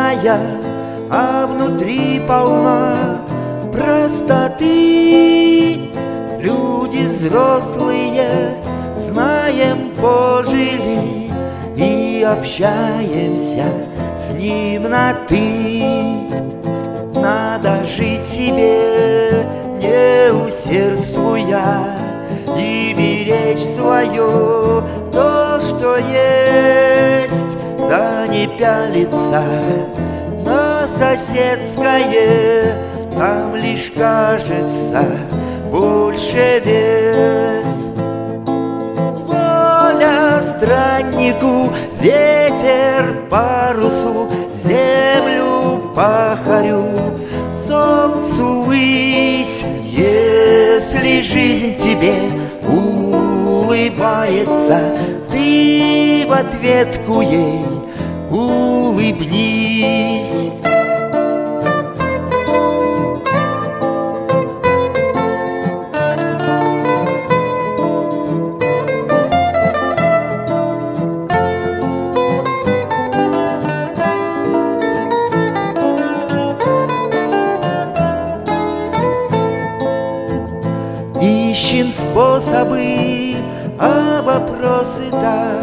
честная, а внутри полна простоты. Люди взрослые, знаем, пожили и общаемся с ним на «ты». Надо жить себе, не усердствуя, и беречь свое, то, что есть, да не пялиться на соседское, там лишь кажется больше вес. Воля страннику, ветер парусу, землю пахарю, солнцу высь. Если жизнь тебе улыбается, ты в ответку ей улыбнись. Ищем способы, а вопросы-то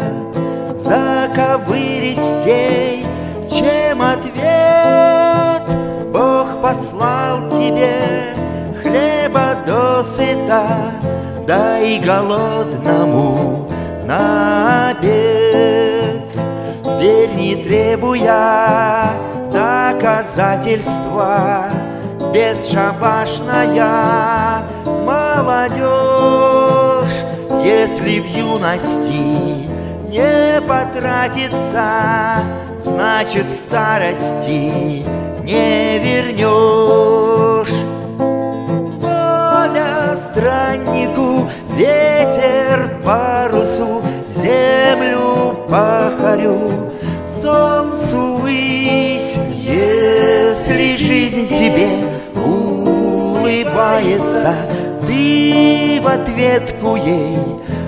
заковыристей, чем ответ. Бог послал тебе хлеба досыта, дай голодному на обед. Верь, не требуя доказательства, бесшабашная молодежь, если в юности не потратится, значит, к старости не вернешь. Воля страннику, ветер парусу, землю пахарю, солнцу высь. Если жизнь тебе улыбается, ты в ответку ей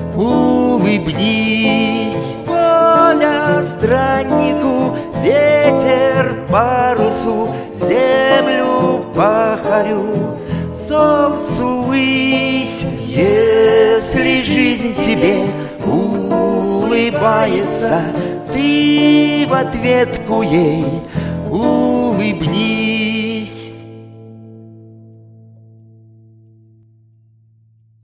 улыбнись. Воля страннику, ветер парусу, землю пахарю, солнцу высь. Если жизнь тебе улыбается, ты в ответку ей улыбнись.